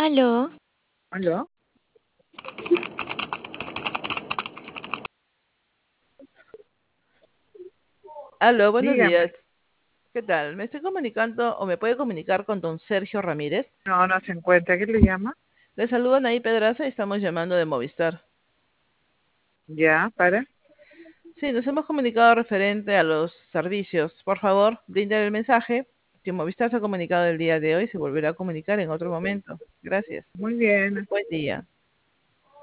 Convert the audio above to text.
Aló, ¿Aló? Aló, buenos Dígame. días. ¿Qué tal? Me estoy comunicando o me puede comunicar con don Sergio Ramírez. No, no se encuentra. ¿Qué le llama? Le saludan ahí Pedraza y estamos llamando de Movistar. Ya, para. Sí, nos hemos comunicado referente a los servicios. Por favor, brinden el mensaje que Movistar se ha comunicado el día de hoy y se volverá a comunicar en otro momento. Gracias. Muy bien. Buen día.